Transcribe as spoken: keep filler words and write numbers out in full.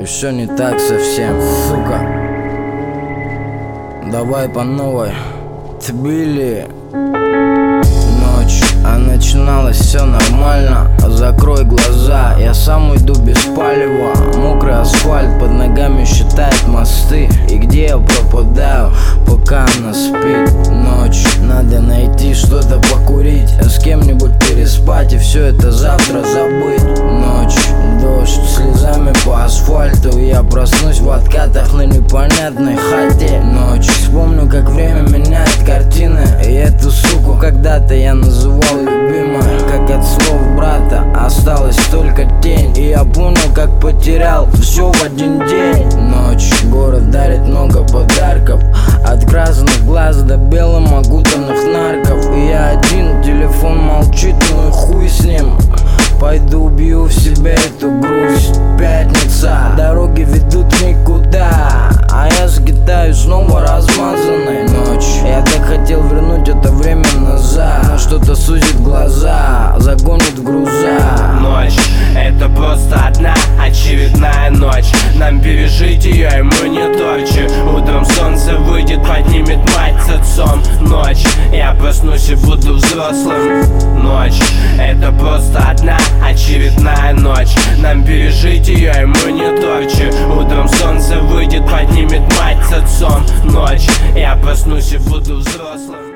и все не так совсем, сука. Давай по новой. Тбили. Ночь, а начиналось все нормально. Закрой глаза, я сам уйду без палева. Мокрый асфальт под ногами считает мосты. И где я пропадаю, пока она спит. Ночь, надо найти что-то покурить, а с кем-нибудь переспать и все это завтра забыть. Ночь, дождь слезами по асфальту. Я проснусь в откатах на непонятной хате. Ночь, вспомню, как время меняет картины. И эту суку когда-то я называл любимой. Как от слов брата осталась только тень. И я понял, как потерял все в один день. Ночь, город дарит много подарков, от красных глаз до белым окутанных нарков. И я один, телефон молчит, ну и хуй с ним. Пойду убью в себе эту грусть. Пятница, дороги ведут никуда, а я скитаюсь снова размазанной. Ночь, я так хотел вернуть это время назад, но что-то сузит глаза, загонит в груза. Ночь, это просто одна очередная ночь. Нам пережить ее и мы не торчи. Утром солнце выйдет, поднимет мать с отцом. Ночь, я проснусь и буду взрослым. Ночь, это просто одна очередная ночь. Нам пережить ее и мы не торчи. Утром солнце выйдет, поднимет мать с отцом. Ночь, я проснусь и буду взрослым.